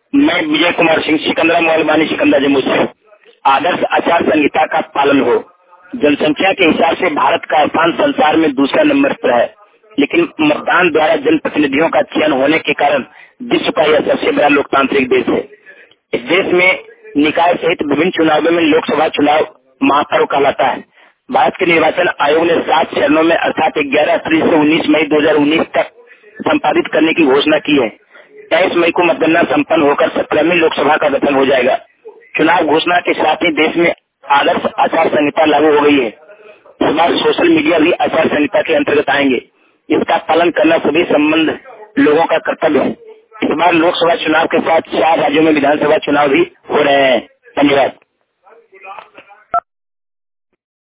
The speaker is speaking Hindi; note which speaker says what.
Speaker 1: मैं विजय कुमार सिंह, सिकंदरा मोबाइल सिकंदरा जम्मू से। आदर्श आचार संहिता का पालन हो। जनसंख्या के हिसाब से भारत का स्थान संसार में दूसरा नंबर पर है, लेकिन मतदान द्वारा जनप्रतिनिधियों का चयन होने के कारण विश्व का यह सबसे बड़ा लोकतांत्रिक देश है। इस देश में निकाय सहित विभिन्न चुनावों में लोकसभा चुनाव महापर्व कहलाता है। भारत के निर्वाचन आयोग ने 7 चरणों में अर्थात 11 अप्रैल से 19 मई 2019 तक संपादित करने की घोषणा की है। 23 मई को मतगणना संपन्न होकर 17वीं लोकसभा का गठन हो जाएगा। चुनाव घोषणा के साथ ही देश में आदर्श आचार संहिता लागू हो गई है। इस बार सोशल मीडिया भी आचार संहिता के अंतर्गत आएंगे। इसका पालन करना सभी संबंध लोगों का कर्तव्य है। इस बार लोकसभा चुनाव के साथ 4 राज्यों में विधानसभा चुनाव भी हो रहे हैं। धन्यवाद।